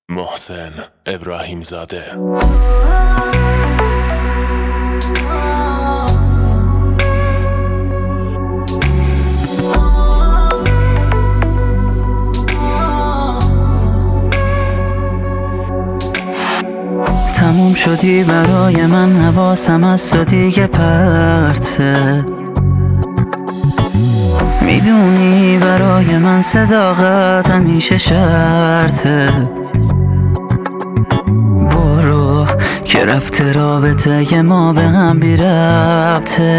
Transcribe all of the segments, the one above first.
محسن ابراهیم زاده. تموم شدی برای من، حواسم از تو دیگه پرته. میدونی برای من صداقت همیشه شرطه. برو که رفت رابطه ما به هم بی ربطه.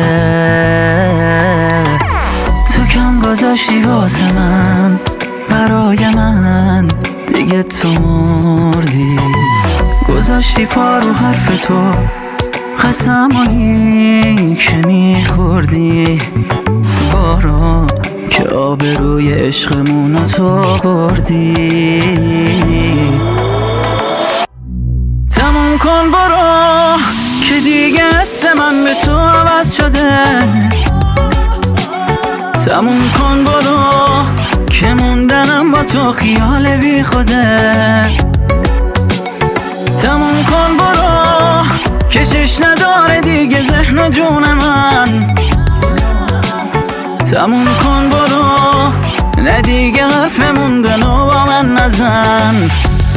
تو کم گذاشتی واسه من، برای من دیگه تو مردی. گذاشتی پا رو حرف تو، قسمایی که میخوردی. بارا که آبروی عشقمونو تو بردی. تموم کن برو که دیگه حس من به تو عوض شده. تموم کن برو که موندنم با تو خیال بی خوده. تموم کن برو کشش نداره دیگه ذهن و جون من. تموم کن برو نه دیگه حرف موندن و با من نزن.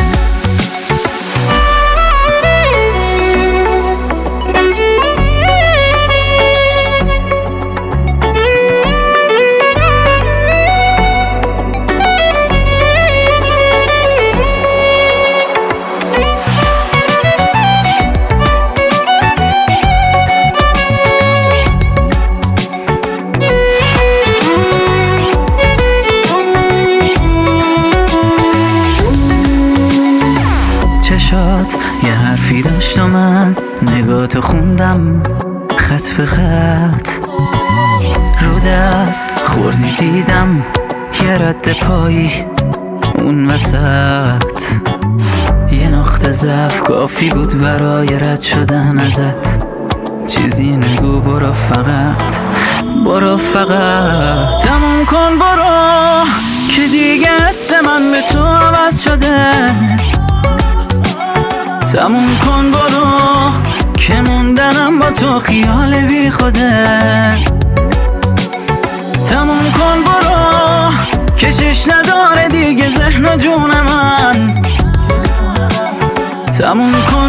چشات یه حرفی داشت و من نگاتو خوندم خط به خط. رو دست خوردی دیدم یه رد پایی اون وسط. یه نقطه ضعف کافی بود برای رد شدن ازت. چیزی نگو برو فقط، برو فقط. تموم کن برو که دیگه حس من به تو عوض شده. تموم کن برو که موندنم با تو خیال بی خوده. تموم کن برو کشش نداره دیگه ذهن و جون من. تموم کن